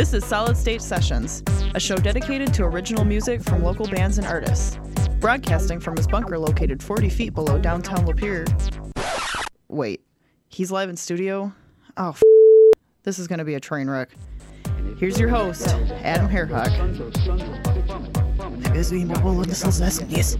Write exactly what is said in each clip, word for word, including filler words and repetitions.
This is Solid State Sessions, a show dedicated to original music from local bands and artists. Broadcasting from his bunker located forty feet below downtown Lapeer. Wait, he's live in studio? Oh, f***. This is going to be a train wreck. Here's your host, Adam Hairhawk. Yes.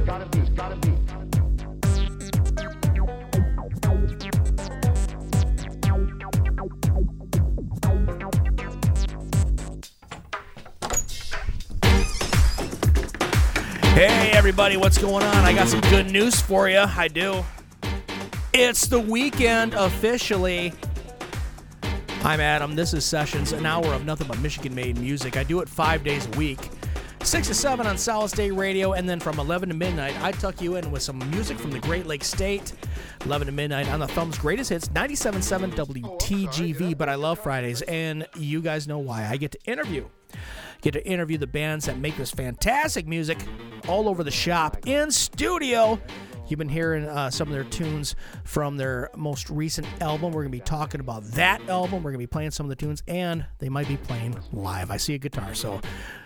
Hey everybody, what's going on? I got some good news for you. I do. It's the weekend officially. I'm Adam. This is Sessions, an hour of nothing but Michigan-made music. I do it five days a week, six to seven on Solid State Radio, and then from eleven to midnight, I tuck you in with some music from the Great Lakes State. eleven to midnight on the Thumb's Greatest Hits, ninety-seven point seven W T G V. But I love Fridays, and you guys know why. I get to interview. Get to interview the bands that make this fantastic music all over the shop in studio. You've been hearing uh, some of their tunes from their most recent album. We're going to be talking about that album. We're going to be playing some of the tunes, and they might be playing live. I see a guitar, so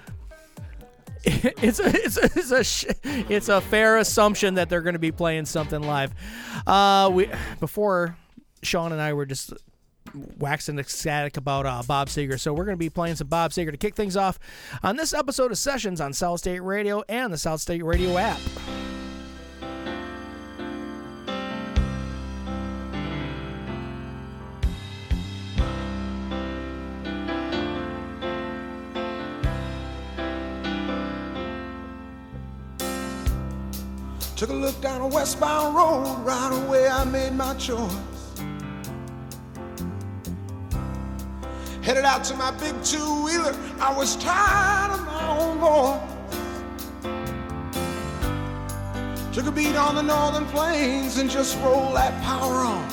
it's a it's a it's a, sh- it's a fair assumption that they're going to be playing something live. Uh, we before Sean and I were just waxing ecstatic about uh, Bob Seger, so we're going to be playing some Bob Seger to kick things off on this episode of Sessions on South State Radio and the South State Radio app. Took a look down a westbound road, right away I made my choice. Headed out to my big two-wheeler, I was tired of my own voice. Took a beat on the northern plains and just rolled that power on.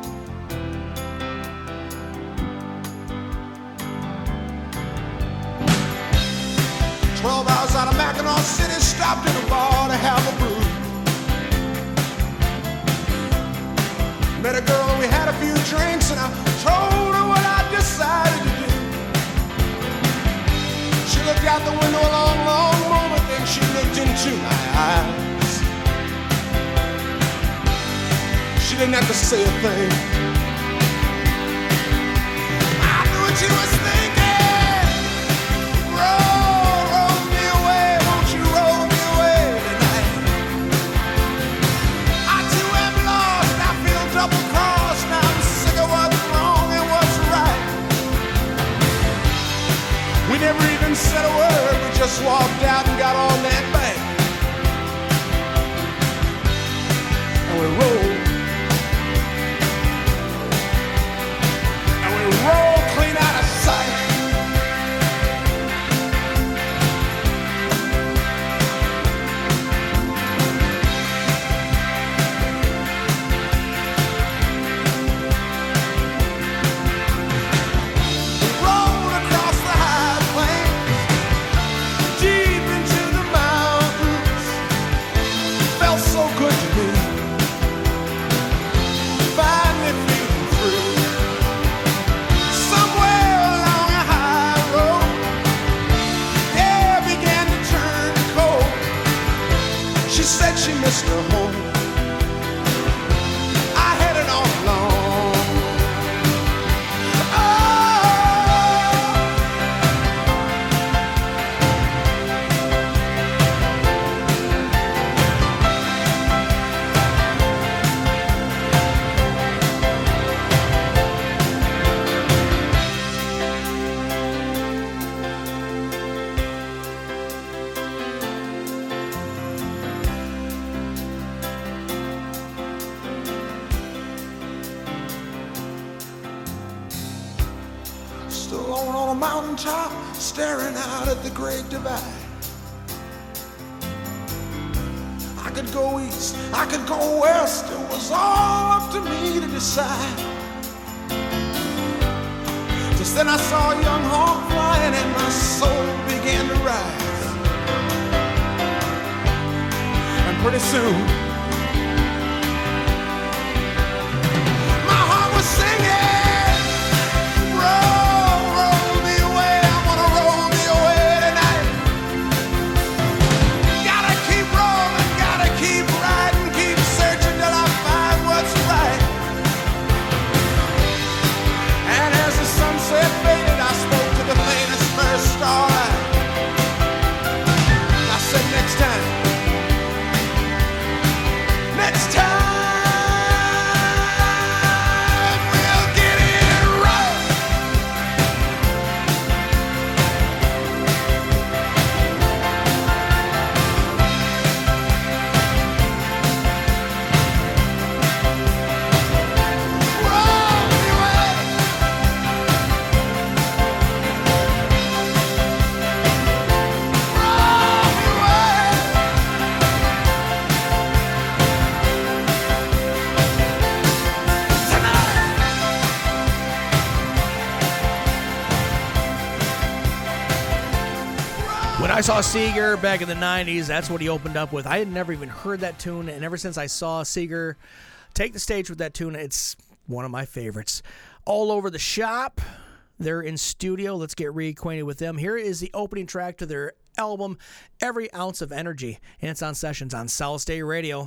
Twelve hours out of Mackinac City, stopped in a bar to have a brew. Met a girl and we had a few drinks and I told her what I decided to do. She looked out the window a long, long moment, then she looked into my eyes. She didn't have to say a thing. I knew what she was thinking. Roll, roll me away, won't you roll me away tonight? I too am lost, I feel double crossed. Now I'm sick of what's wrong and what's right. We never even said a word, we just walked out and got on that bank. And we rolled. And we rolled clean out of sight. She missed her home. I had it all along. Alone on a mountaintop, staring out at the Great Divide. I could go east, I could go west, it was all up to me to decide. Just then I saw a young hawk flying and my soul began to rise. And pretty soon my heart was singing, roll, roll me away I saw Seeger back in the nineties. That's what he opened up with. I had never even heard that tune, and ever since I saw Seeger take the stage with that tune, it's one of my favorites. All Over the Shop. They're in studio. Let's get reacquainted with them. Here is the opening track to their album, Every Ounce of Energy, and it's on Sessions on Solid State Radio.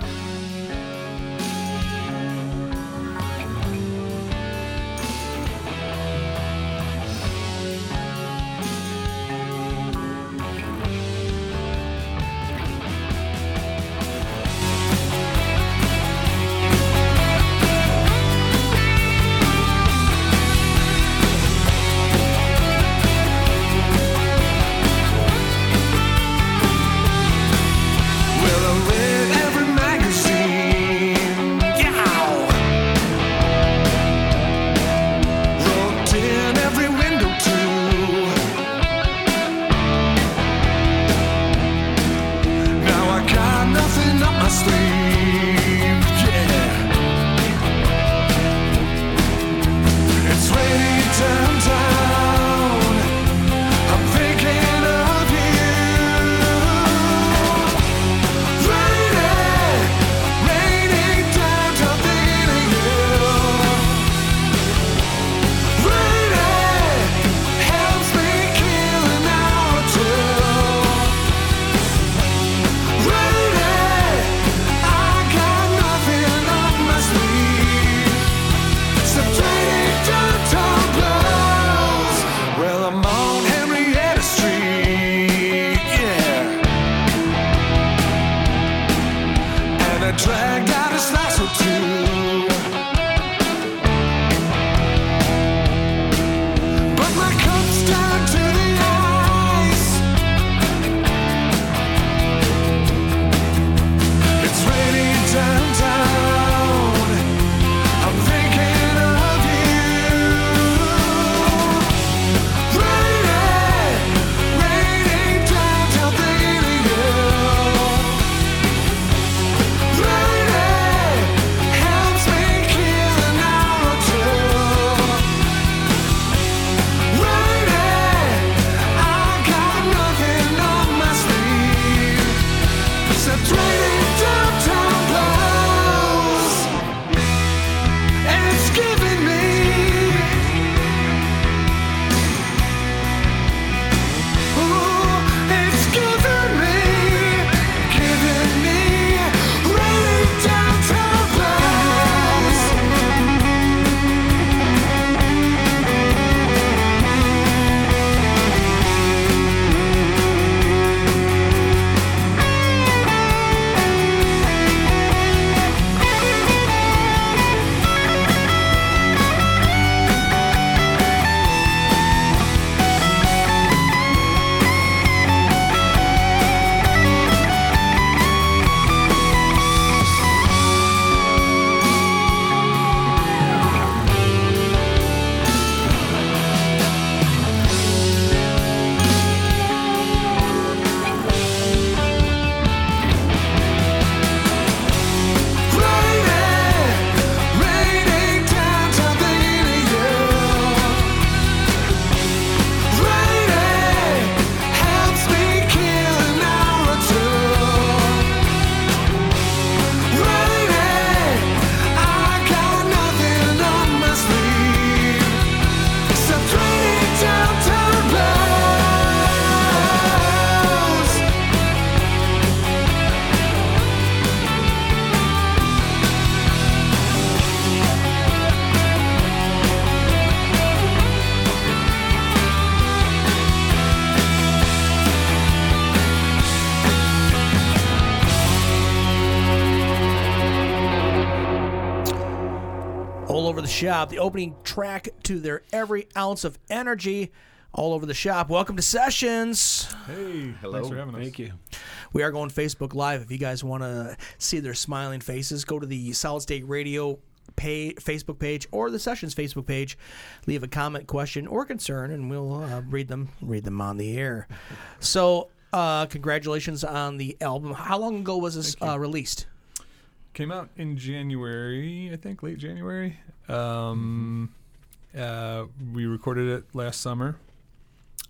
Shop, the opening track to their Every Ounce of Energy, All Over the Shop. Welcome to Sessions. Hey, hello. Thanks for having us. Thank you. We are going Facebook Live. If you guys want to see their smiling faces, go to the Solid State Radio page, Facebook page or the Sessions Facebook page. Leave a comment, question, or concern, and we'll uh, read them read them on the air. So, uh, congratulations on the album. How long ago was this uh, released? Came out in January, I think, late January. Um, uh, we recorded it last summer.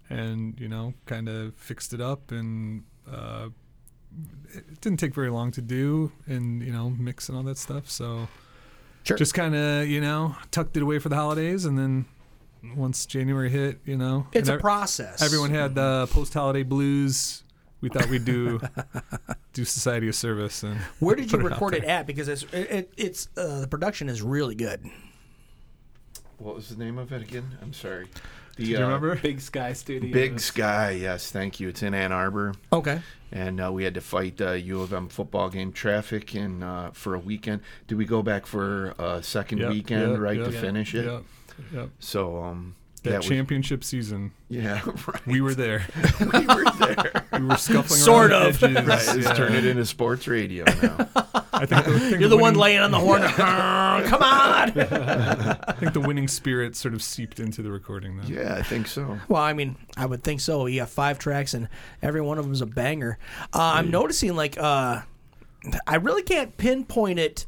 and you know, kind of fixed it up, and uh, it didn't take very long to do, and you know, mix and all that stuff. So Sure. just kind of you know tucked it away for the holidays, and then once January hit, you know, It's and a ev- process. Everyone had the post-holiday blues. We thought we'd do do society a service. And Where did you put it out record it there. at? Because it's it, it, it's uh, the production is really good. What was the name of it again? I'm sorry. The, Do you uh, remember? Big Sky Studios. Big Sky, yes, thank you. It's in Ann Arbor. Okay. And uh, we had to fight the U of M football game traffic and uh, for a weekend. Did we go back for a second Yep, weekend, yep, right, yep, to finish it? Yep, yep. So, um, That yeah, we- championship season, yeah, right. we were there. we were there. We were scuffling Sort around of. the edges. Right, let's yeah. turn it into sports radio now. I think the, I think You're the one winning, laying on the horn. Come on. I think the winning spirit sort of seeped into the recording. Then. Yeah, I think so. Well, I mean, I would think so. You got five tracks, and every one of them is a banger. Uh, I'm noticing, like, uh, I really can't pinpoint it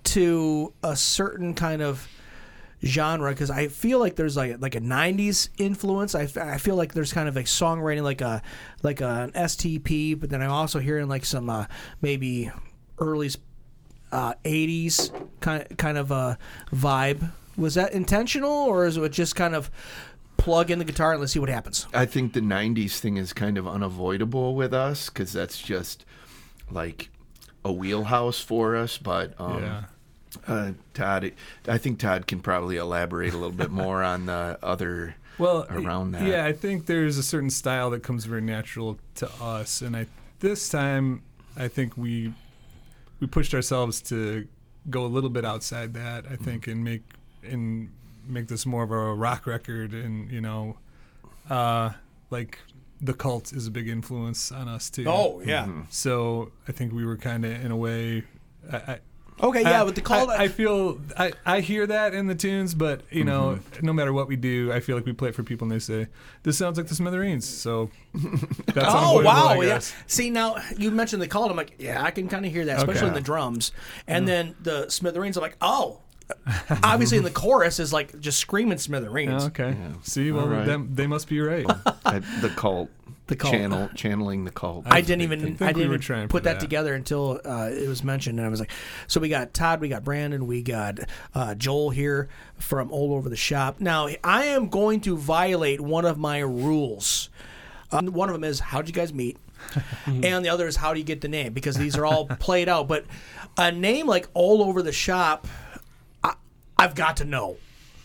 to a certain kind of genre because I feel like there's like like a nineties influence. I, f- I feel like there's kind of like songwriting, like a like a, an S T P, but then I'm also hearing like some uh, maybe early uh, eighties kind kind of a vibe. Was that intentional, or is it just kind of plug in the guitar and let's see what happens? I think the nineties thing is kind of unavoidable with us because that's just like a wheelhouse for us. But um, Yeah. uh, Todd, I think Todd can probably elaborate a little bit more on the other Well, around that. Yeah, I think there's a certain style that comes very natural to us, and I this time I think we we pushed ourselves to go a little bit outside that. I think and make and make this more of a rock record, and you know, uh, like The Cult is a big influence on us too. Oh yeah. So I think we were kind of in a way. I, I, Okay, yeah, I, but the call. I, I feel I, I hear that in the tunes, but you know, no matter what we do, I feel like we play it for people, and they say this sounds like the Smithereens. So that's Oh unavoidable, wow! I Yeah. guess. See, now you mentioned the call. I'm like, yeah, I can kind of hear that, especially Okay. in the drums. And then the Smithereens. I'm like, oh, obviously in the chorus is like just screaming Smithereens. Oh, okay. Yeah. See, well, All right. them, they must be right. I, the cult. The Cult. Channel, channeling the cult. I didn't even think I we didn't were even trying put for that, that. together until uh, it was mentioned, and I was like, so we got Todd, we got Brandon, we got uh, Joel here from All Over the Shop. Now I am going to violate one of my rules. Uh, one of them is how'd you guys meet, and the other is how do you get the name, because these are all played out. But a name like All Over the Shop, I, I've got to know.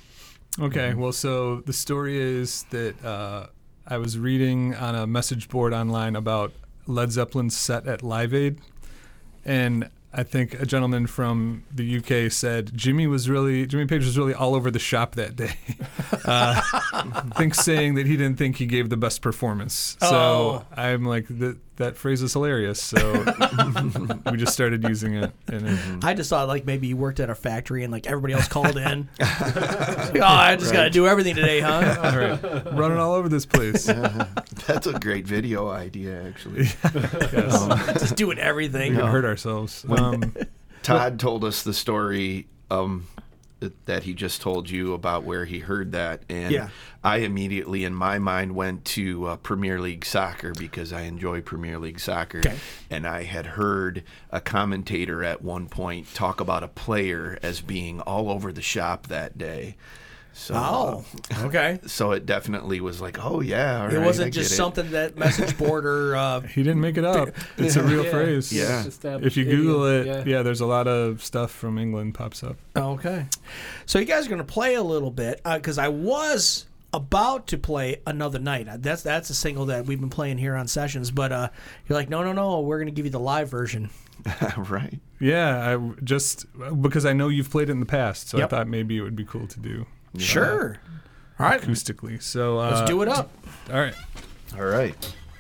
Okay, well, so the story is that uh, I was reading on a message board online about Led Zeppelin's set at Live Aid, and I think a gentleman from the U K said Jimmy was really Jimmy Page was really all over the shop that day. uh, I think saying that he didn't think he gave the best performance. So Oh. I'm like, that that phrase is hilarious. So we just started using it, and it, I just thought like maybe you worked at a factory and like everybody else called in. oh, I just got to do everything today, huh? all right, running all over this place. That's a great video idea, actually. Yes. Just doing everything. We can hurt ourselves. Um, Todd told us the story um, that he just told you about where he heard that, and Yeah. I immediately, in my mind, went to uh, Premier League soccer because I enjoy Premier League soccer, Okay. and I had heard a commentator at one point talk about a player as being all over the shop that day. So, Oh, okay. so it definitely was like, oh yeah, all It right, I wasn't get just it. something that message board or uh, He didn't make it up. It's a real Yeah. phrase. Yeah. It's established If you idiom. Google it, yeah. yeah. there's a lot of stuff from England pops up. okay. So you guys are going to play a little bit because I was about to play Another Night. That's that's a single that we've been playing here on sessions, but uh, you're like, no, no, no, we're going to give you the live version. right. Yeah, I just because I know you've played it in the past, so Yep. I thought maybe it would be cool to do Sure. All right. acoustically. So uh, Let's do it up. All right. All right.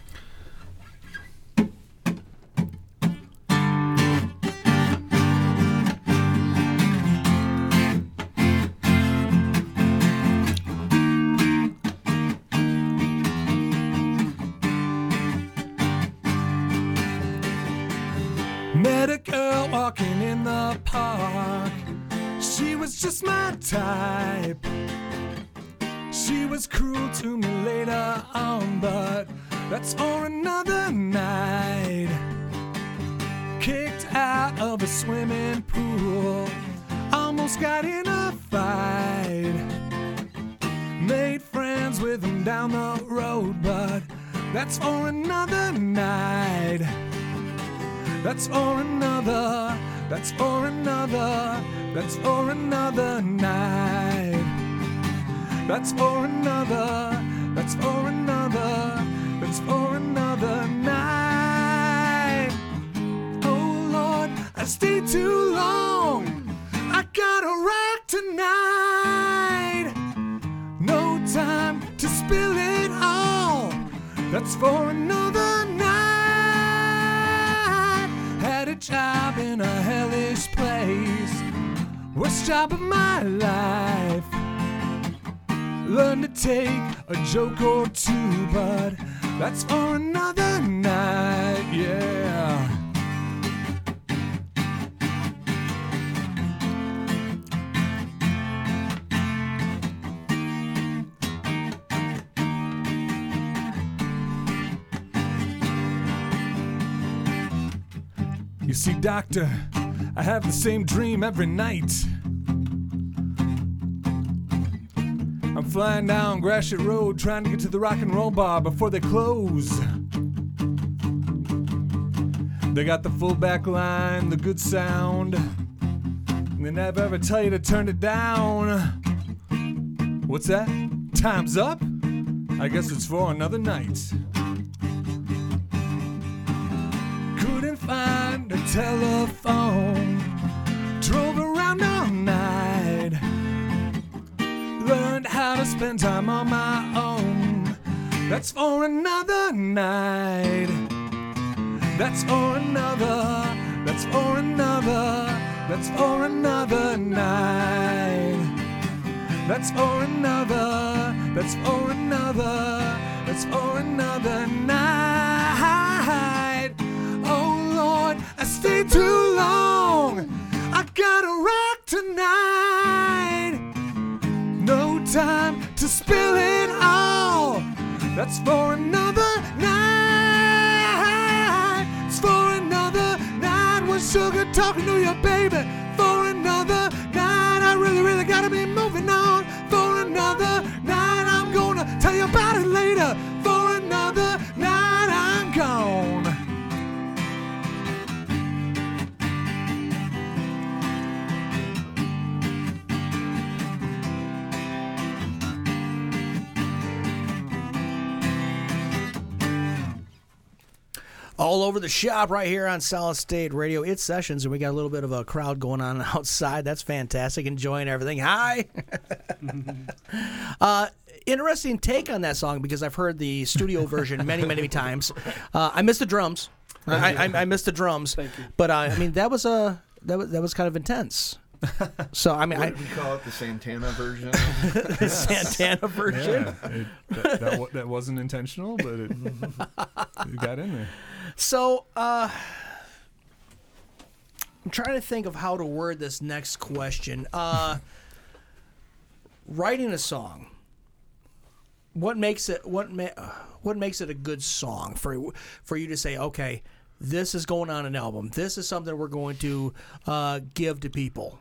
Met a girl walking in the park. She was just my type. She She was cruel to me later on, but that's for another night. Kicked out of a swimming pool, almost got in a fight. Made friends with him down the road, but that's for another night. That's for another, that's for another, that's for another night. That's for another, that's for another, that's for another night. Oh Lord, I stayed too long. I gotta rock tonight. No time to spill it all. That's for another night. Had a job in a hellish place, worst job of my life. Learn to take a joke or two, but that's for another night, yeah. You see, doctor, I have the same dream every night. I'm flying down Gratiot Road trying to get to the rock and roll bar before they close. They got the full back line, the good sound, and they never ever tell you to turn it down. What's that? Time's up? I guess it's for another night. Couldn't find a telephone, drove around all night. Learned how to spend time on my own. That's for another night. That's for another. That's for another. That's for another night. That's for another. That's for another. That's for another night. Oh Lord, I stayed too long. I gotta rock tonight. No time to spill it all. That's for another night. It's for another night with sugar talking to your baby. For another night, I really, really gotta be moving on. For another night, I'm gonna tell you about it later. For another night, I'm gone. All over the shop right here on Solid State Radio. It's Sessions, and we got a little bit of a crowd going on outside. That's fantastic. Enjoying everything. Hi. uh, interesting take on that song because I've heard the studio version many, many times. Uh, I missed the drums. I, I, I missed the drums. Thank you. But uh, I mean, that was a that was that was kind of intense. So I mean, What I, did we call it? The Santana version? the Santana version. Yeah, it, that, that, wa- that wasn't intentional, but it, it got in there. So, uh, I'm trying to think of how to word this next question. Uh, writing a song. What makes it what ma- what makes it a good song for for you to say, okay, this is going on an album. This is something we're going to uh, give to people.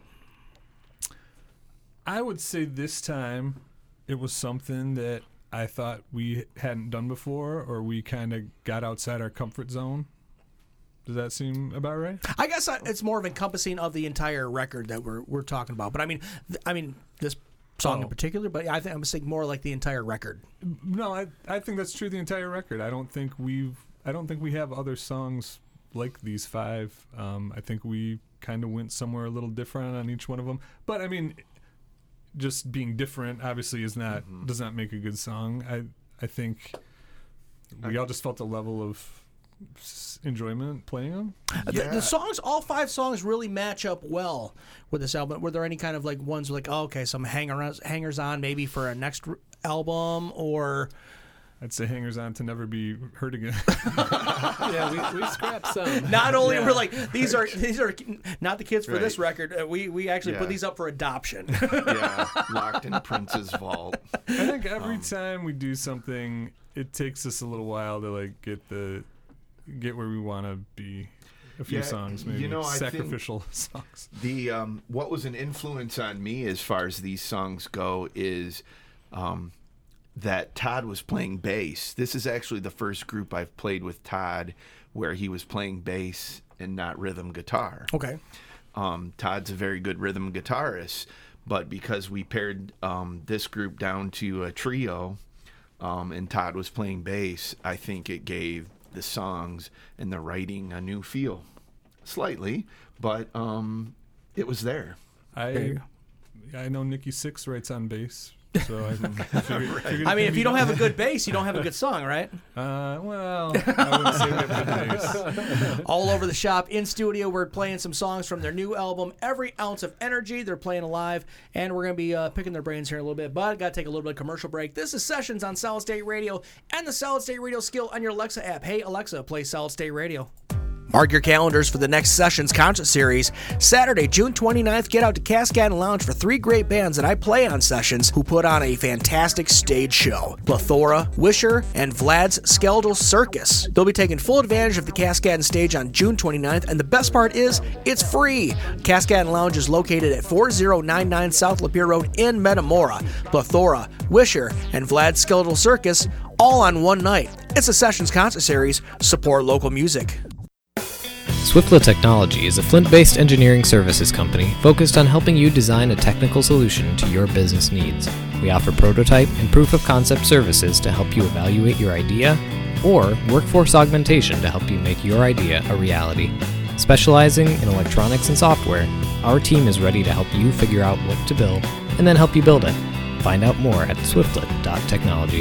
I would say this time it was something that I thought we hadn't done before, or we kind of got outside our comfort zone. Does that seem about right? I guess I, it's more of encompassing of the entire record that we're we're talking about. But I mean, th- I mean this song Oh. in particular. But I think I'm saying more like the entire record. No, I I think that's true. The entire record. I don't think we've. I don't think we have other songs like these five. Um, I think we kind of went somewhere a little different on each one of them. But I mean, just being different obviously is not Mm-hmm. does not make a good song. I I think we all just felt a level of s- enjoyment playing them. The, Yeah. the songs, all five songs, really match up well with this album. Were there any kind of like ones like, oh, okay, some hangers hangers on maybe for a next r- album, or I'd say hangers on to never be heard again. Yeah, we, we scrapped some. Not only Yeah. we're like these are these are not the kids for this Right. record. Uh, we we actually Yeah. put these up for adoption. Yeah, locked in Prince's vault. I think every Um, time we do something, it takes us a little while to like get the get where we want to be. A few Yeah, songs, you maybe know, I think- sacrificial songs. The um, what was an influence on me as far as these songs go is um, that Todd was playing bass. This is actually the first group I've played with Todd where he was playing bass and not rhythm guitar. Okay. Um, Todd's a very good rhythm guitarist, but because we pared um, this group down to a trio, um, and Todd was playing bass, I think it gave the songs and the writing a new feel, slightly, but um, it was there. I I know Nikki Sixx writes on bass, so I can figure, figured I mean, if maybe- you don't have a good bass, you don't have a good song, right? Uh, well, I wouldn't say we have good bass. All over the shop, in studio, we're playing some songs from their new album, Every Ounce of Energy. They're playing live, and we're going to be uh, picking their brains here in a little bit, but got to take a little bit of commercial break. This is Sessions on Solid State Radio and the Solid State Radio skill on your Alexa app. Hey, Alexa, play Solid State Radio. Mark your calendars for the next Sessions concert series. Saturday, June twenty-ninth, get out to Cascade Lounge for three great bands that I play on Sessions who put on a fantastic stage show. Plethora, Wisher, and Vlad's Skeletal Circus. They'll be taking full advantage of the Cascade stage on June twenty-ninth, and the best part is, it's free. Cascade Lounge is located at four oh nine nine South Lapeer Road in Metamora. Plethora, Wisher, and Vlad's Skeletal Circus, all on one night. It's a Sessions concert series. Support local music. Swiftlet Technology is a Flint-based engineering services company focused on helping you design a technical solution to your business needs. We offer prototype and proof of concept services to help you evaluate your idea, or workforce augmentation to help you make your idea a reality. Specializing in electronics and software, our team is ready to help you figure out what to build and then help you build it. Find out more at swiftlet dot technology.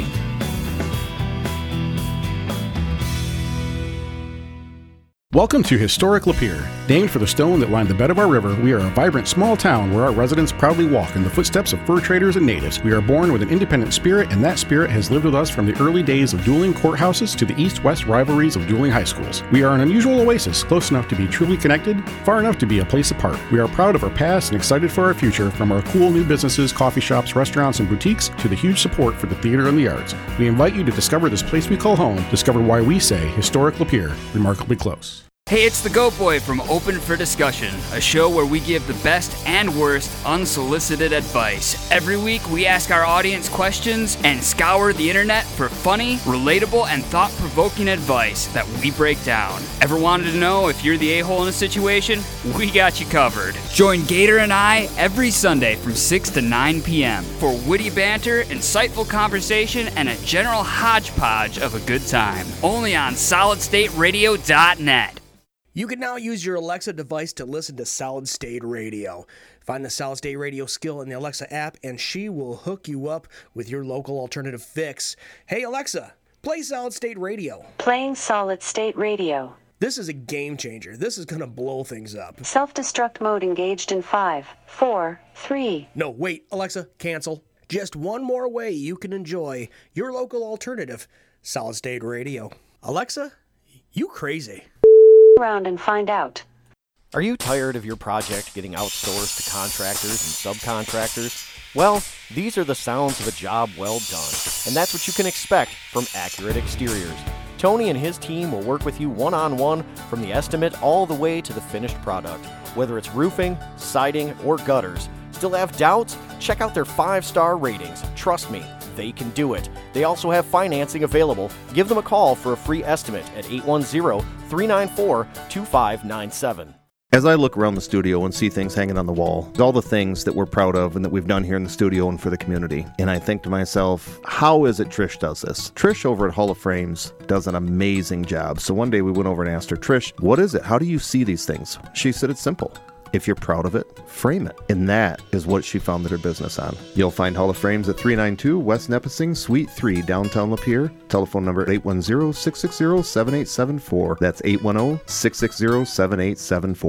Welcome to Historic Lapeer. Named for the stone that lined the bed of our river, we are a vibrant small town where our residents proudly walk in the footsteps of fur traders and natives. We are born with an independent spirit, and that spirit has lived with us from the early days of dueling courthouses to the east-west rivalries of dueling high schools. We are an unusual oasis, close enough to be truly connected, far enough to be a place apart. We are proud of our past and excited for our future, from our cool new businesses, coffee shops, restaurants, and boutiques to the huge support for the theater and the arts. We invite you to discover this place we call home, discover why we say Historic Lapeer, remarkably close. Hey, it's the Goat Boy from Open for Discussion, a show where we give the best and worst unsolicited advice. Every week, we ask our audience questions and scour the internet for funny, relatable, and thought-provoking advice that we break down. Ever wanted to know if you're the a-hole in a situation? We got you covered. Join Gator and I every Sunday from six to nine p.m. for witty banter, insightful conversation, and a general hodgepodge of a good time. Only on solid state radio dot net. You can now use your Alexa device to listen to Solid State Radio. Find the Solid State Radio skill in the Alexa app, and she will hook you up with your local alternative fix. Hey, Alexa, play Solid State Radio. Playing Solid State Radio. This is a game changer. This is going to blow things up. Self-destruct mode engaged in five, four, three. No, wait, Alexa, cancel. Just one more way you can enjoy your local alternative, Solid State Radio. Alexa, you crazy. Around and find out. Are you tired of your project getting outsourced to contractors and subcontractors? Well, these are the sounds of a job well done, and that's what you can expect from Accurate Exteriors. Tony and his team will work with you one-on-one from the estimate all the way to the finished product. Whether it's roofing, siding, or gutters, still have doubts? Check out their five-star ratings. Trust me, they can do it. They also have financing available. Give them a call for a free estimate at eight one zero, three nine four, two five nine seven. As I look around the studio and see things hanging on the wall, all the things that we're proud of and that we've done here in the studio and for the community, and I think to myself, how is it Trish does this? Trish over at Hall of Frames does an amazing job. So one day we went over and asked her, Trish, what is it? How do you see these things? She said it's simple. If you're proud of it, frame it. And that is what she founded her business on. You'll find Hall of Frames at three ninety-two West Nepessing, Suite three, downtown Lapeer. Telephone number eight one zero, six six zero, seven eight seven four. That's eight one zero, six six zero, seven eight seven four.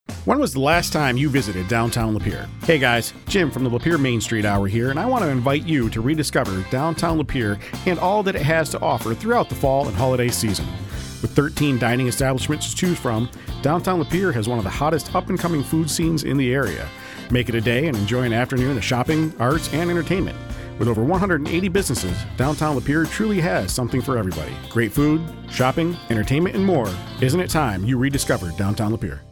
When was the last time you visited downtown Lapeer? Hey guys, Jim from the Lapeer Main Street Hour here, and I want to invite you to rediscover downtown Lapeer and all that it has to offer throughout the fall and holiday season. With thirteen dining establishments to choose from, downtown Lapeer has one of the hottest up-and-coming food scenes in the area. Make it a day and enjoy an afternoon of shopping, arts, and entertainment. With over one hundred eighty businesses, downtown Lapeer truly has something for everybody. Great food, shopping, entertainment, and more. Isn't it time you rediscovered downtown Lapeer?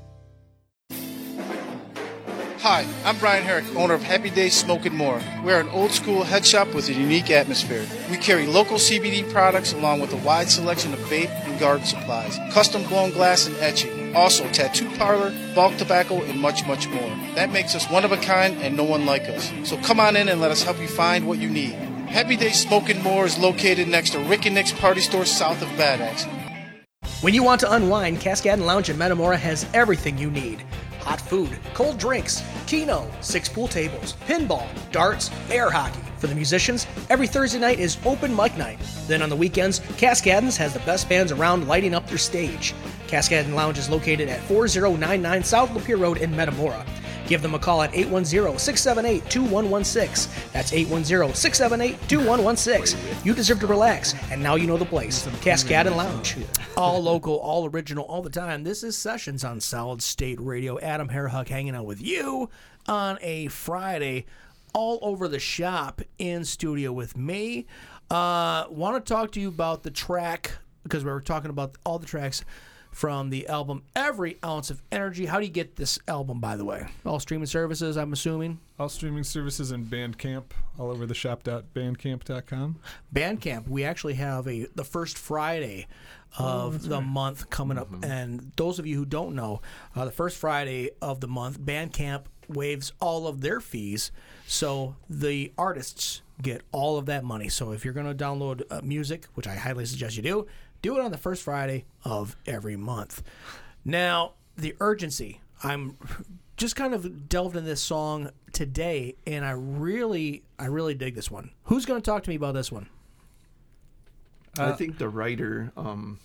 Hi, I'm Brian Herrick, owner of Happy Days Smoke and More. We're an old school head shop with a unique atmosphere. We carry local C B D products along with a wide selection of vape and garden supplies, custom blown glass and etching, also tattoo parlor, bulk tobacco, and much, much more. That makes us one of a kind and no one like us. So come on in and let us help you find what you need. Happy Days Smoke and More is located next to Rick and Nick's Party Store south of Bad Axe. When you want to unwind, Cascade Lounge in Metamora has everything you need. Hot food, cold drinks, keno, six pool tables, pinball, darts, air hockey. For the musicians, every Thursday night is open mic night. Then on the weekends, Cascadens has the best bands around lighting up their stage. Cascade Lounge is located at four oh nine nine South Lapeer Road in Metamora. Give them a call at eight one zero, six seven eight, two one one six. That's eight one zero, six seven eight, two one one six. You deserve to relax, and now you know the place. Cascade and Lounge. All local, all original, all the time. This is Sessions on Solid State Radio. Adam Hairhuck hanging out with you on a Friday. All over the shop in studio with me. Uh, want to talk to you about the track, because we were talking about all the tracks from the album Every Ounce of Energy. How do you get this album, by the way? All streaming services, I'm assuming? All streaming services and Bandcamp, all over the shop dot bandcamp dot com. Bandcamp, we actually have a the first Friday of oh, the right. month coming up. Mm-hmm. And those of you who don't know, uh, the first Friday of the month, Bandcamp waives all of their fees, so the artists get all of that money. So if you're going to download uh, music, which I highly suggest you do, do it on the first Friday of every month. Now, The Urgency. I'm just kind of delved in this song today, and I really, I really dig this one. Who's going to talk to me about this one? Uh, I think the writer. Um...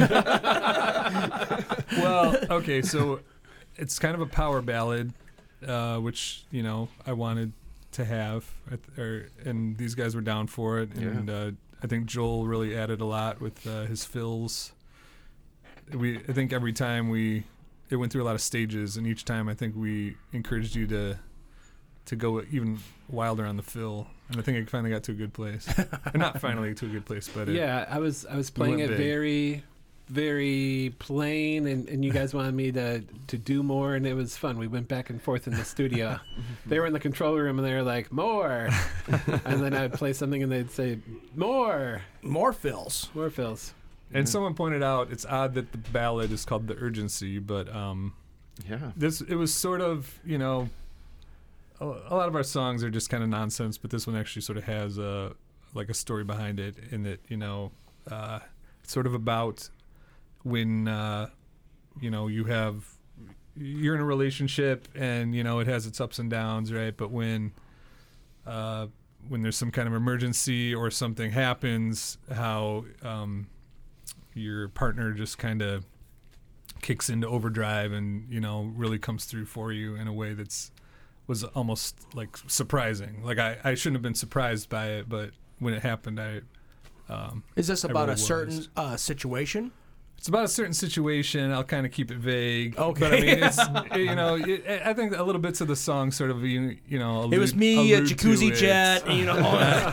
well, okay, so it's kind of a power ballad, uh, which you know I wanted to have, or, and these guys were down for it, and. Yeah. Uh, I think Joel really added a lot with uh, his fills. We, I think every time we, it went through a lot of stages, and each time I think we encouraged you to, to go even wilder on the fill. And I think I finally got to a good place. Not finally to a good place, but it, yeah, I was I was playing it big. very, very plain, and, and you guys wanted me to to do more, and it was fun. We went back and forth in the studio. They were in the control room, and they were like, more. And then I'd play something, and they'd say, more. More fills. More fills. And mm-hmm. someone pointed out it's odd that the ballad is called The Urgency, but um, yeah, this it was sort of, you know, a, a lot of our songs are just kind of nonsense, but this one actually sort of has a like a story behind it, in that, you know, uh, it's sort of about when uh, you know you have you're in a relationship, and you know it has its ups and downs, right? But when uh, when there's some kind of emergency or something happens, how um, your partner just kind of kicks into overdrive and, you know, really comes through for you in a way that's was almost like surprising. Like I, I shouldn't have been surprised by it, but when it happened, I um, is this I about really a was. certain uh, situation? It's about a certain situation. I'll kind of keep it vague. Okay. But I mean, it's, you know, it, I think a little bits of the song sort of, you, you know, allude, it was me, a jacuzzi it. jet, you know.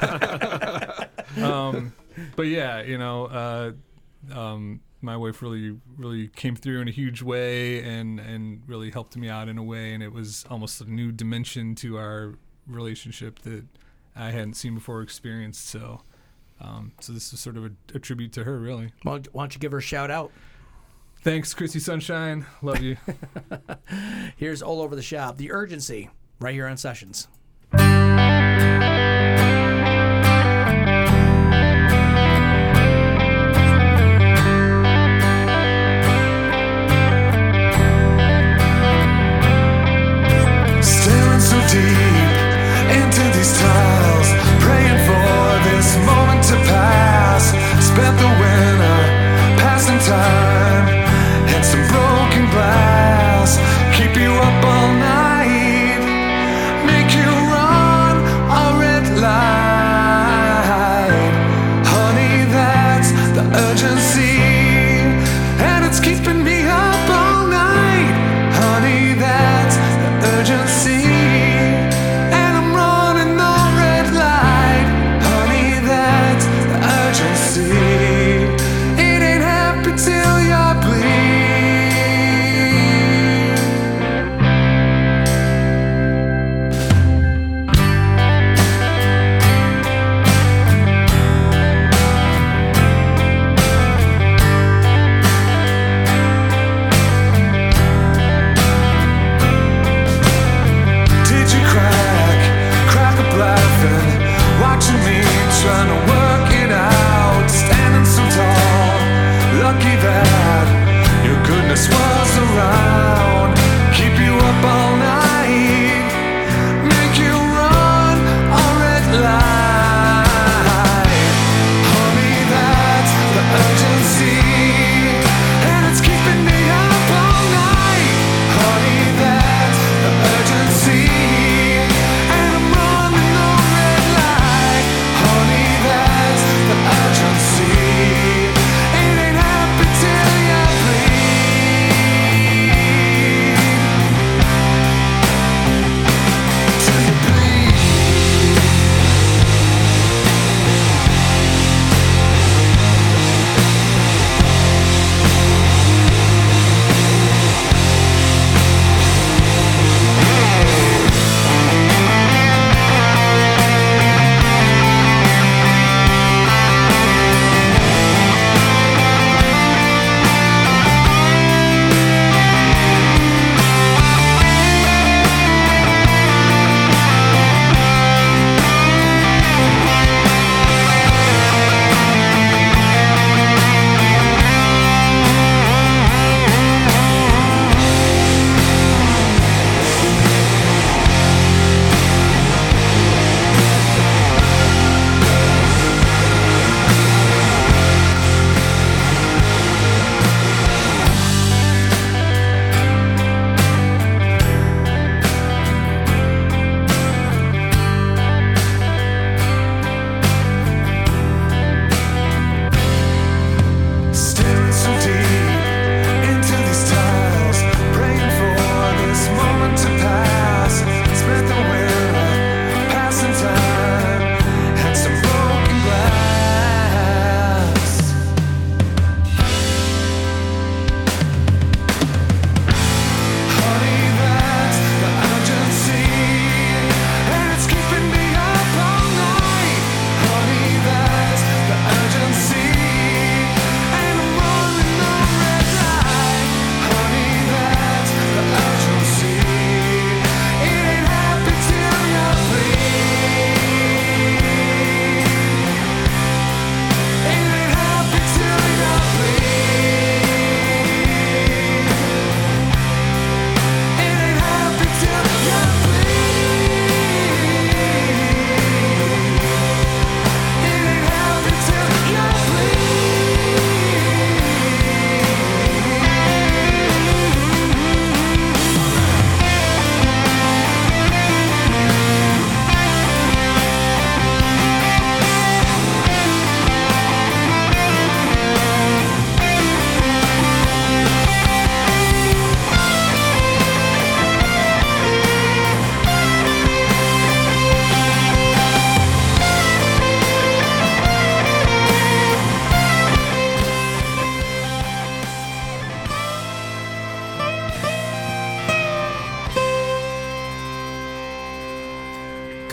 um, but yeah, you know, uh, um, my wife really, really came through in a huge way, and, and really helped me out in a way, and it was almost a new dimension to our relationship that I hadn't seen before or experienced. So. Um, so this is sort of a, a tribute to her, really. Well, why don't you give her a shout out? Thanks, Chrissy Sunshine. Love you. Here's All Over the Shop, The Urgency, right here on Sessions. Staring so deep into these tiles, praying for this moment to pass. Spent the winter passing time and some broken glass. Keep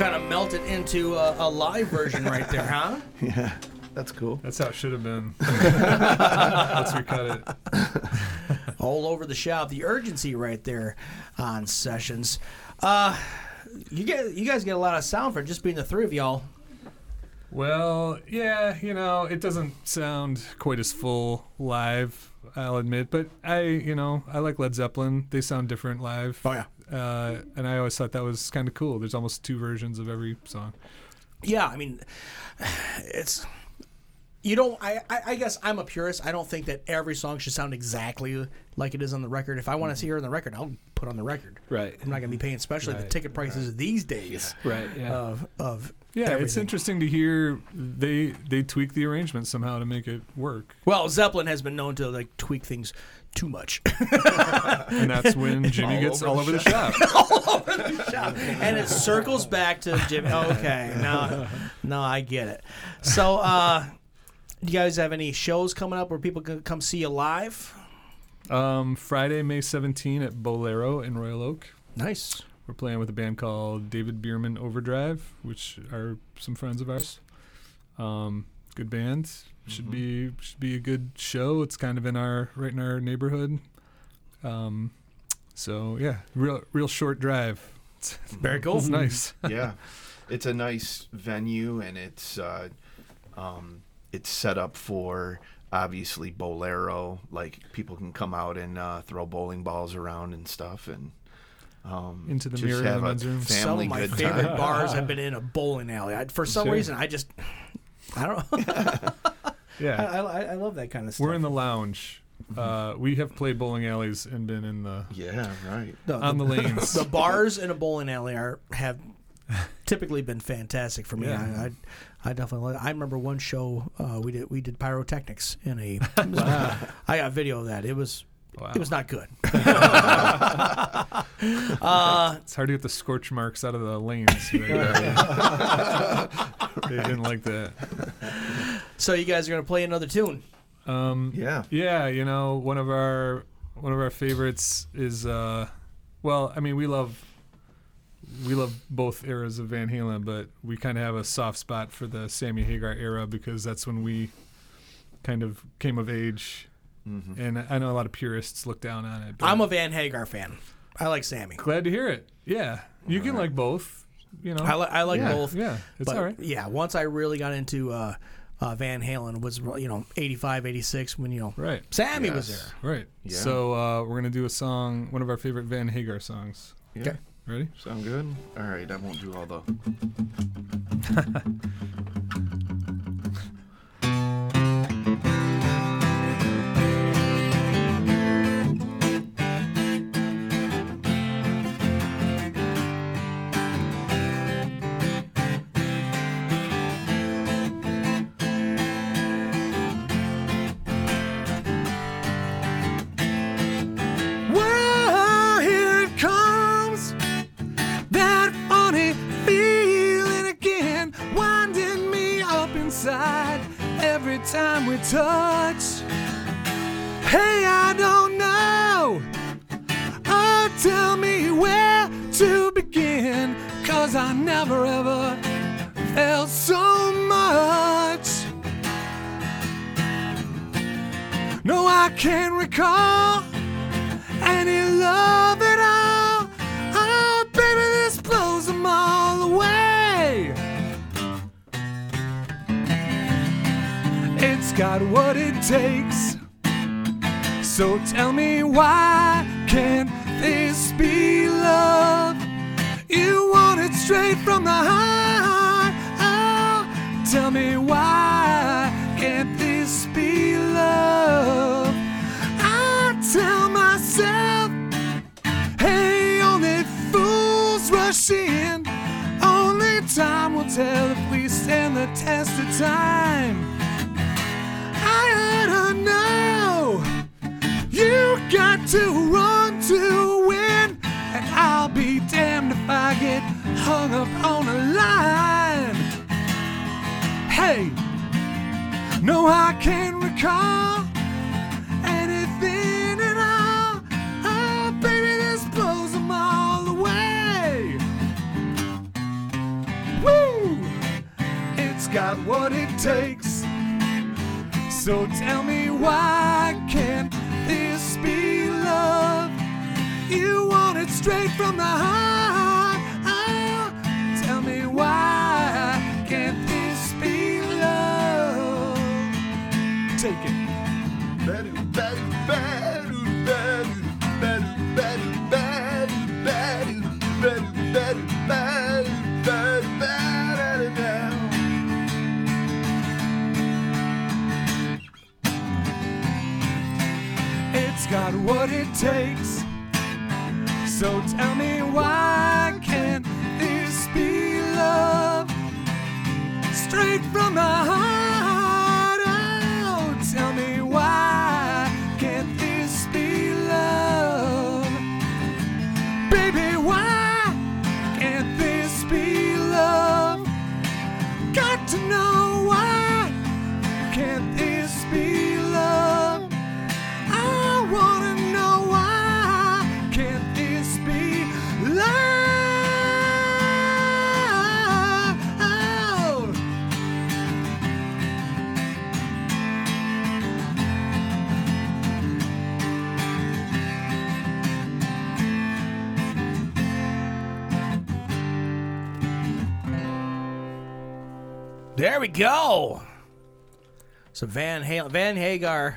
kind of melted into a, a live version right there, huh? Yeah, that's cool. That's how it should have been. Let's recut it. All over the shop. The urgency right there on Sessions. Uh, you get you guys get a lot of sound for just being the three of y'all. Well, yeah, you know, it doesn't sound quite as full live, I'll admit, but I, you know, I like Led Zeppelin. They sound different live. Oh, yeah. Uh, and I always thought that was kind of cool. There's almost two versions of every song. Yeah, I mean, it's... You don't. I, I. I guess I'm a purist. I don't think that every song should sound exactly like it is on the record. If I want to see her on the record, I'll put on the record. Right. I'm not going to be paying, especially right. the ticket prices right. these days. Right. Yeah. Of of yeah, everything. It's interesting to hear they they tweak the arrangement somehow to make it work. Well, Zeppelin has been known to like tweak things too much, and that's when Jimmy all gets over all over the shop. all over the shop, and it circles back to Jimmy. Okay, now, now I get it. So. uh Do you guys have any shows coming up where people can come see you live? Um, Friday, May seventeenth at Bolero in Royal Oak. Nice. We're playing with a band called David Bierman Overdrive, which are some friends of ours. Um, good band. Should mm-hmm. be should be a good show. It's kind of in our right in our neighborhood. Um, so yeah, real real short drive. It's, Very cool. It's nice. Yeah, it's a nice venue, and it's. Uh, um, It's set up for, obviously, Bolero. Like, people can come out and uh, throw bowling balls around and stuff. and um, Into the just mirror have in the a men's room. Some of my good favorite time. bars have been in a bowling alley. I, for some Sure. reason, I just... I don't know. Yeah. I, I, I love that kind of stuff. We're in the lounge. Uh, we have played bowling alleys and been in the... Yeah, right. The, on the, the lanes. The bars in a bowling alley are have typically been fantastic for me. Yeah. I, I I definitely. I remember one show uh, we did. We did pyrotechnics in a. Wow. I got video of that. It was. Wow. It was not good. uh, it's hard to get the scorch marks out of the lanes. Right? They didn't like that. So you guys are gonna play another tune. Um, yeah. Yeah. You know, one of our one of our favorites is. Uh, well, I mean, we love. We love both eras of Van Halen, but we kind of have a soft spot for the Sammy Hagar era because that's when we kind of came of age. Mm-hmm. And I know a lot of purists look down on it. I'm a Van Hagar fan. I like Sammy. Glad to hear it. Yeah. You all can right. like both. You know, I, li- I like yeah, both. Yeah, it's but all right. Yeah, once I really got into uh, uh, Van Halen was, you know, eighty-five, eighty-six when, you know, right. Sammy yes. was there. Right. Yeah. So uh, we're going to do a song, one of our favorite Van Hagar songs. Yeah. Okay. Ready? Sound good? All right, I won't do all the... Every time we touch, hey, I don't know. Oh, tell me where to begin, 'cause I never ever felt so much. No, I can't recall any love at all. Oh, baby, this blows them all away. It's got what it takes. So tell me, why can't this be love? You want it straight from the heart. Oh, tell me, why can't this be love? I tell myself, hey, only fools rush in. Only time will tell if we stand the test of time. I ought to know you got to run to win, and I'll be damned if I get hung up on a line. Hey, no, I can't recall anything at all. Oh, baby, this blows them all away. got what it takes. So tell me, why can't this be love? You want it straight from the heart. Oh, tell me, why can't this be love? Take it. Better, better, better, better, better, better, better, better, better, better, better, better, better, better. It's got what it takes. So tell me, why can't this be love? Straight from the heart. Oh, tell me, why can't this be love? Baby, why can't this be love? Got to know, why can't this be love? I wanna know, why can't this be love? There we go. So Van Halen, Van Hagar,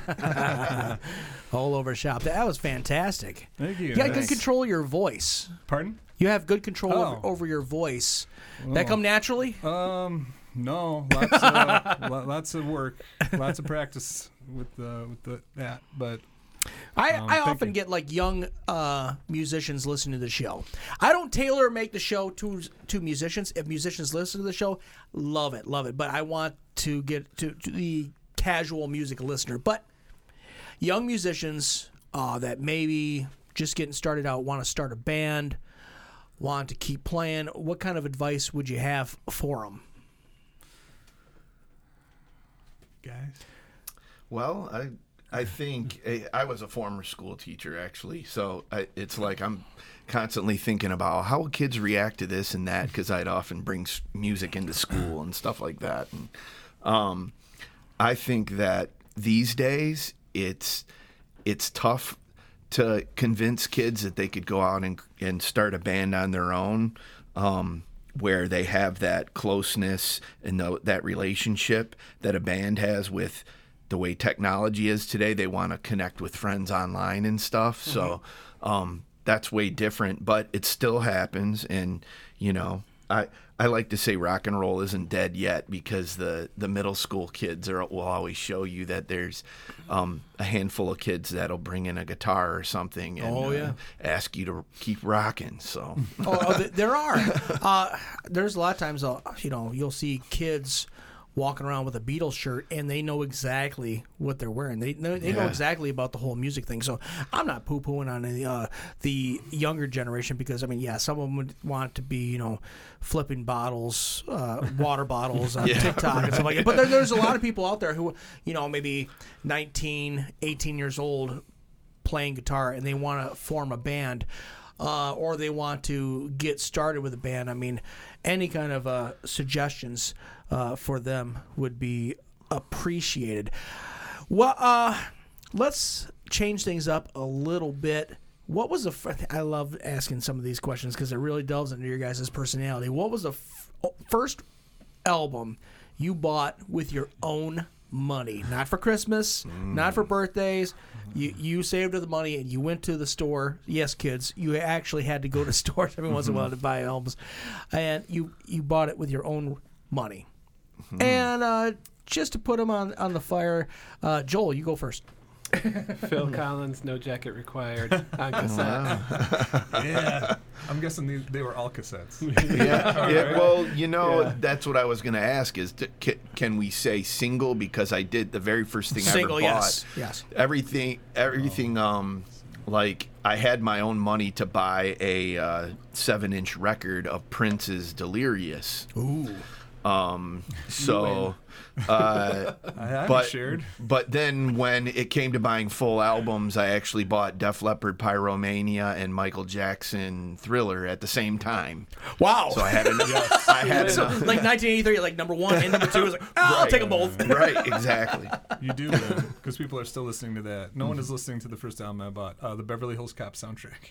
all over shop. That was fantastic. Thank you. You got Thanks. good control of your voice. Pardon? You have good control Oh. over, over your voice. Oh. That come naturally? Um, no, lots of, uh, lo- lots of work, lots of practice with uh, with the, that. But I, um, I thank often you. get like young uh, musicians listening to the show. I don't tailor make the show to to musicians. If musicians listen to the show, love it, love it. But I want to get to, to the casual music listener. But young musicians uh, that maybe just getting started out, want to start a band, want to keep playing, what kind of advice would you have for them? guys, Well, I I think eh, I was a former school teacher actually, so I, it's like I'm constantly thinking about how will kids react to this and that, because I'd often bring s- music into school and stuff like that. And um, I think that these days it's it's tough to convince kids that they could go out and and start a band on their own, um, where they have that closeness and the, that relationship that a band has with the way technology is today. They want to connect with friends online and stuff. Mm-hmm. So um, that's way different, but it still happens. And, you know, I, I like to say rock and roll isn't dead yet, because the, the middle school kids are, will always show you that there's um, a handful of kids that'll bring in a guitar or something and Oh, yeah. uh, ask you to keep rocking. So oh, oh, th- there are. Uh, there's a lot of times, uh, you know, you'll see kids walking around with a Beatles shirt, and they know exactly what they're wearing. They know, they know Yeah. exactly about the whole music thing. So I'm not poo-pooing on the, uh, the younger generation, because, I mean, yeah, some of them would want to be, you know, flipping bottles, uh, water bottles on Yeah, TikTok and stuff like that. But there, there's a lot of people out there who, you know, maybe nineteen, eighteen years old, playing guitar, and they want to form a band, uh, or they want to get started with a band. I mean, any kind of uh, suggestions uh, for them would be appreciated. Well, uh, let's change things up a little bit. What was the? F- I love asking some of these questions because it really delves into your guys' personality. What was the f- first album you bought with your own money? Not for Christmas, mm. not for birthdays. You you saved the money and you went to the store. Yes, kids, you actually had to go to stores every once in a while to buy albums, and you you bought it with your own money. Mm-hmm. And uh, just to put them on on the fire, uh, Joel, you go first. Phil Collins, No Jacket Required on cassette. Wow. Yeah, I'm guessing they, they were all cassettes. yeah, yeah. right. Well, you know, Yeah. that's what I was going to ask is, to, can, can we say single? Because I did the very first thing Single, I ever yes, bought. yes. Everything, everything. Um, like I had my own money to buy a uh, seven-inch record of Prince's Delirious. Ooh. Um, so, uh, I haven't but, shared. But then when it came to buying full albums, I actually bought Def Leppard Pyromania and Michael Jackson Thriller at the same time. Wow. So I had an, I had so, an, like nineteen eighty-three, like number one and number two was like, oh, I'll Right. take them both. Right, exactly. You do, because people are still listening to that. No one is listening to the first album I bought, uh, the Beverly Hills Cop soundtrack.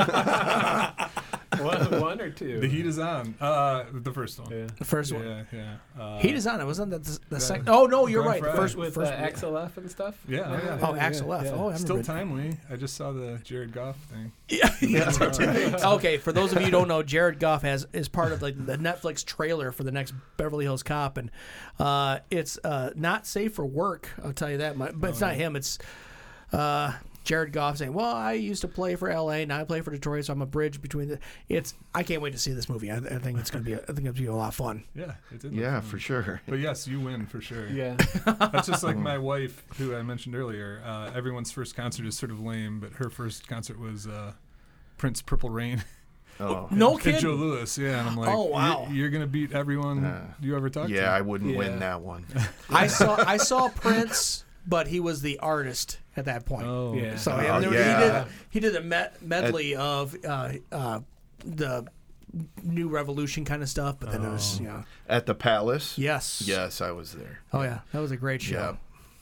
one, one or two? The Heat is on. Uh, the first one. Yeah. The first yeah, one. Yeah, uh, Heat is on. It wasn't that the, the yeah. second. Oh no, you're Glenn right. The Frey. first with first uh, Axel F and stuff. Yeah, oh, yeah. Oh, Axel F. Oh, I haven't Still read- timely. I just saw the Jared Goff thing. Yeah, yeah. Okay, for those of you who don't know, Jared Goff has is part of like the Netflix trailer for the next Beverly Hills Cop, and uh, it's uh, not safe for work. I'll tell you that. But it's not him. It's uh, Jared Goff saying, "Well, I used to play for L A, now I play for Detroit, so I'm a bridge between the." It's. I can't wait to see this movie. I, I think it's gonna be. A, I think it's gonna be a lot of fun. Yeah, it did. Yeah, look fun. for sure. But yes, you win for sure. Yeah. That's just like my wife, who I mentioned earlier. Uh, everyone's first concert is sort of lame, but her first concert was uh, Prince Purple Rain. Oh. No and kidding. Joe Lewis, yeah, and I'm like, Oh, wow. you're, you're gonna beat everyone Uh, you ever talked to. Yeah, I wouldn't Yeah. win that one. I saw. I saw Prince, but he was the artist at that point. Oh, Yeah. So Oh, and there- yeah. he did he did a med- medley of uh, uh, the New Revolution kind of stuff, but then it was you know At the Palace? yes Yes, I was there. oh yeah, that was a great show.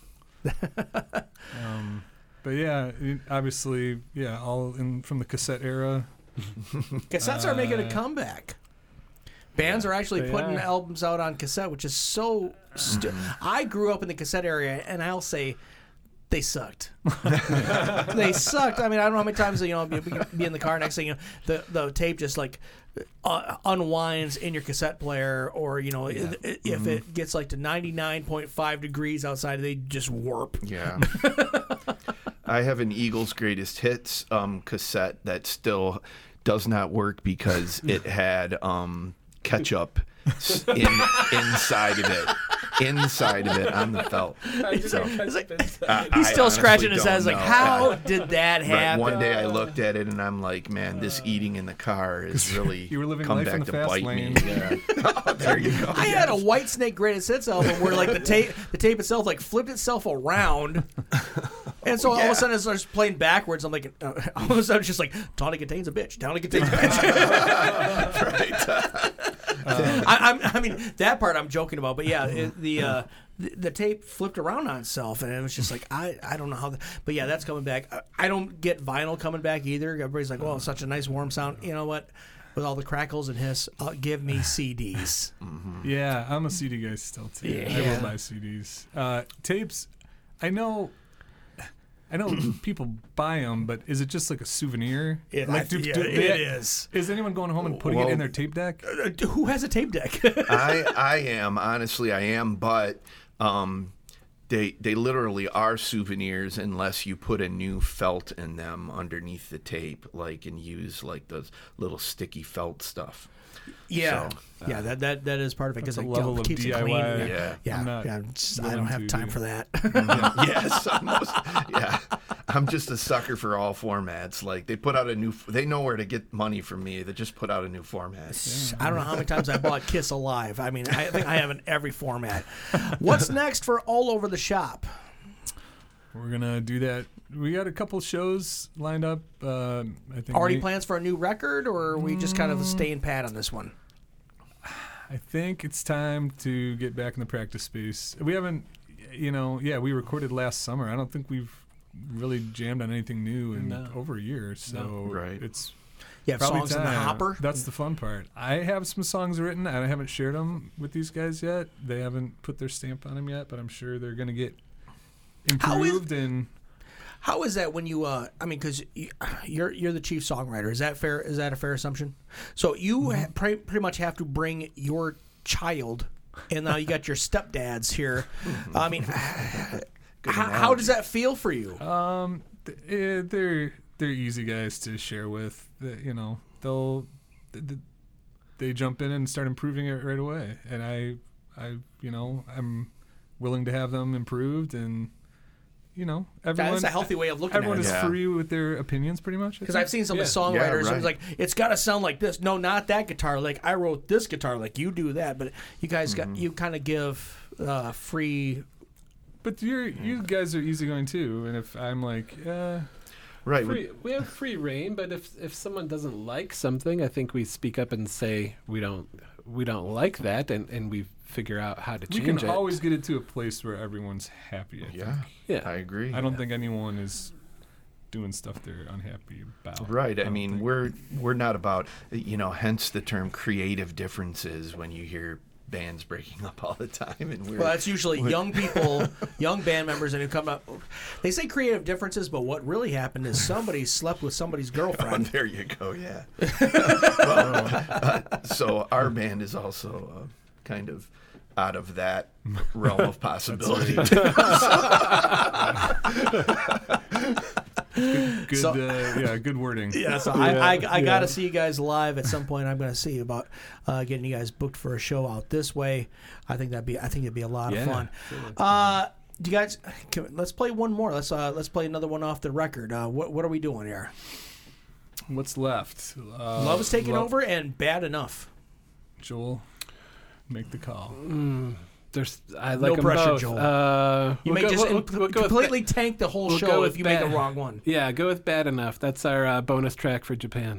Um, but yeah, it- obviously, yeah, all in from the cassette era. Cassettes are making a Uh, comeback. Bands are actually They putting are. albums out on cassette, which is so. Stu- I grew up in the cassette area, and I'll say. They sucked. They sucked. I mean, I don't know how many times you know be, be in the car next thing you know the the tape just like uh, unwinds in your cassette player, or you know i- i- if it gets like to ninety-nine point five degrees outside, they just warp. Yeah. I have an Eagles Greatest Hits um, cassette that still does not work because it had um, ketchup s- in, inside of it. Inside of it on the felt. So, I- He's I still scratching honestly his head. He's don't like, know. how I- did that Right, happen? one day I looked at it and I'm like, man, this eating in the car is really You were living come life back in the to fast bite lane. me. Yeah. Oh, there you go. I had a White Snake Greatest Hits album where like the tape, the tape itself like flipped itself around, and so all of a sudden it starts playing backwards. I'm like, uh, all of a sudden it's just like tonic contains a bitch, tonic contains a bitch. Right. I, I'm, I mean that part I'm joking about, but yeah, it, the, uh, the the tape flipped around on itself, and it was just like I, I don't know how, the, but yeah, that's coming back. I, I don't get vinyl coming back either. Everybody's like, well, it's such a nice warm sound. You know what? With all the crackles and hiss, uh, give me C Ds. Yeah, I'm a C D guy still too. I Yeah. will buy C Ds. Uh, tapes, I know. I know people buy them, but is it just like a souvenir? It- like, I- yeah, it is. Is anyone going home and putting Well- it in their tape deck? Uh, Who has a tape deck? I I am honestly I am, but um, they they literally are souvenirs unless you put a new felt in them underneath the tape, like and use like those little sticky felt stuff. Yeah, So, yeah, that that that is part of it because That's it a level you know, of keeps D I Y. it clean. Yeah. yeah, yeah. I'm not yeah, just- I willing don't have to time do- for that. yes, I'm most, yeah. I'm just a sucker for all formats. Like they put out a new, they know where to get money from me. They just put out a new format. I don't know how many times I bought Kiss Alive. I mean, I think I have in every format. What's next for All Over the Shop? We're gonna do that. We got a couple shows lined up. Uh, I think Already Nate- plans for a new record, or are we just kind of staying pat on this one? I think it's time to get back in the practice space. We haven't, you know, yeah, we recorded last summer. I don't think we've really jammed on anything new in No. over a year. So No. Right. it's You have probably songs in the time. hopper? That's the fun part. I have some songs written. I haven't shared them with these guys yet. They haven't put their stamp on them yet, but I'm sure they're going to get How is- improved and. How is that when you? Uh, I mean, because you, you're you're the chief songwriter. Is that fair? Is that a fair assumption? So you Mm-hmm. ha- pre- pretty much have to bring your child, and now you got your stepdads here. I mean, how, how does that feel for you? Um, th- eh, they're they're easy guys to share with. The- You know, they'll th- th- they jump in and start improving it right away, and I I you know I'm willing to have them improved, and you know, everyone. That's a healthy way of looking everyone at it. is Yeah. free with their opinions, pretty much. Because I've seen some of the Yeah, songwriters, right. and it's like, it's got to sound like this. No, not that guitar. Like, I wrote this guitar, like, you do that. But you guys Mm-hmm. got, you kind of give uh, free. But you're you guys are easygoing too, and if I'm like, uh, Right. Free, we have free reign, but if if someone doesn't like something, I think we speak up and say we don't we don't like that, and, and we figure out how to we change can it. always get it to a place where everyone's happy. I Yeah. think. Yeah. I agree. I don't think anyone is doing stuff they're unhappy about. Right. I, don't mean, think. we're we're not about, you know, hence the term creative differences when you hear bands breaking up all the time. And we're Well, that's usually we're- young people, young band members, and who come up. They say creative differences, but what really happened is somebody slept with somebody's Oh, girlfriend. there you go. Yeah. well, uh, so our band is also uh, kind of out of that realm of possibility. Good, So- uh, yeah, good wording. Yeah, so I, I, I got to see you guys live at some point. I'm going to see about uh, getting you guys booked for a show out this way. I think that'd be I think it'd be a lot Yeah, of fun. Uh, do you guys? Can, let's play one more. Let's uh, let's play another one off the record. Uh, what what are we doing here? What's left? Uh, Love is taking Love- over and Bad Enough. Joel, make the call. Mm, there's I like No 'em pressure, both. Joel. Uh, You we'll may go- just we'll- imp- we'll go with completely ba- tank the whole we'll go show with if you make a bad- wrong one. Yeah, go with Bad Enough. That's our uh, bonus track for Japan.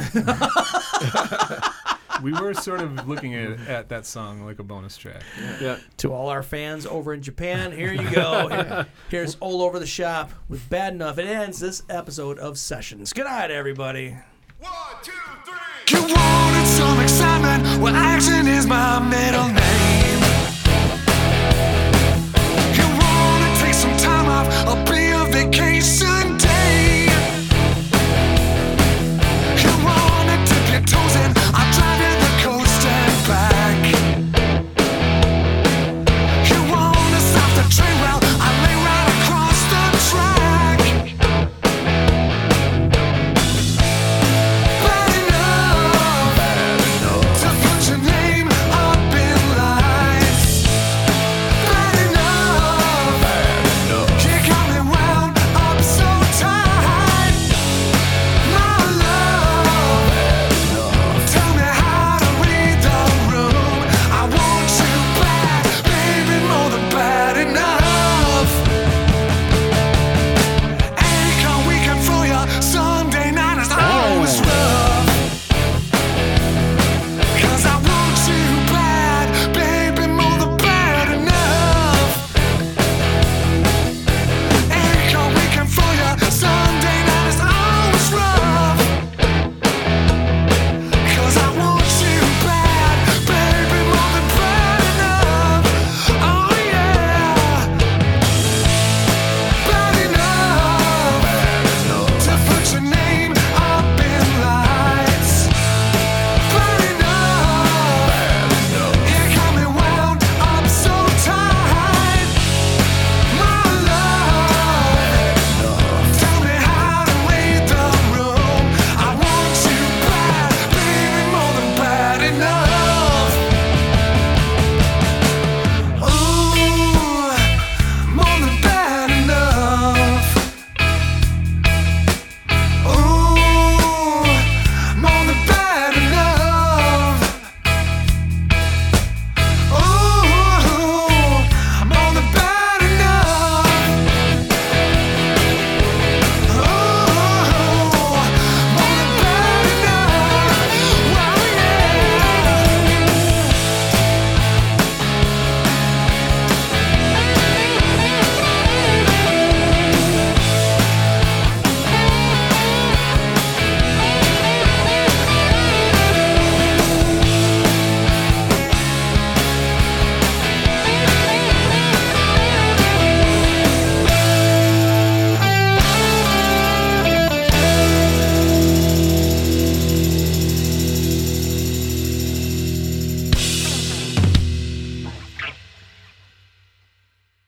We were sort of looking at, at that song like a bonus track. Yeah. To all our fans over in Japan, here you go. Here- here's All Over the Shop with Bad Enough. It ends this episode of Sessions. Good night, everybody. You wanted some excitement.